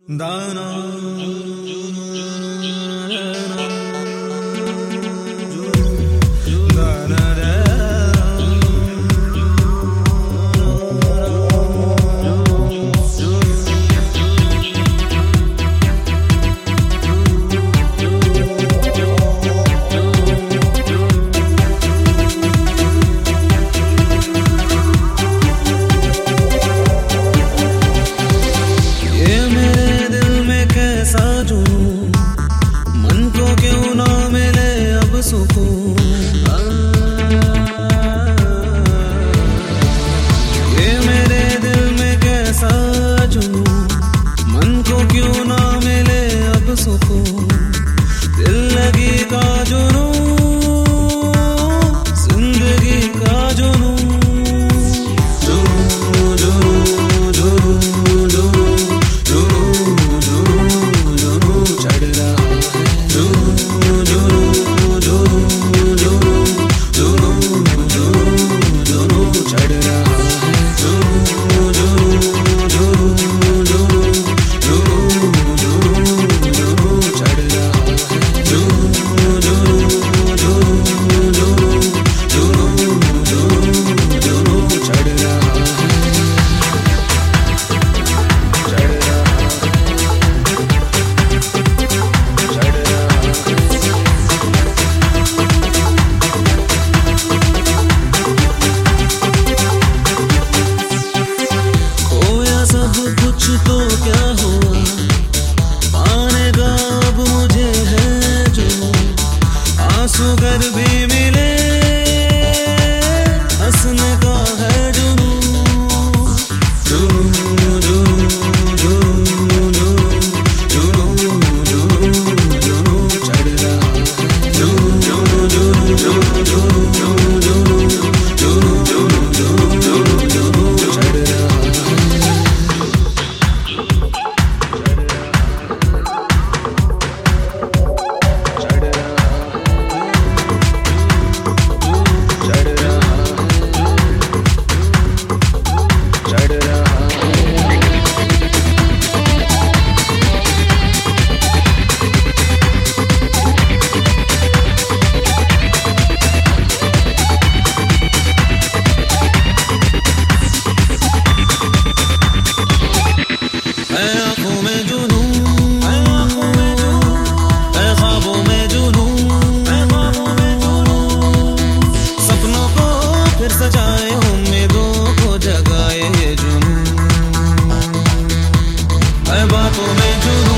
दाना मन को क्यों ना मिले अब सुकून। ये मेरे दिल में कैसा जुनून, मन को क्यों ना मिले अब सुकून। दिल लगी का जुनून, जिंदगी का जुनून। कुछ तो क्या हुआ, पाने का अब मुझे है जो। आंसू कर भी मिले, हंसने का है जुनून। चढ़ रहा आँखों में जुनून, ख्वाबों में जुनून, सपनों को फिर सजाए, उम्मीदों को जगाए ये जुनून। बातों में जुनून।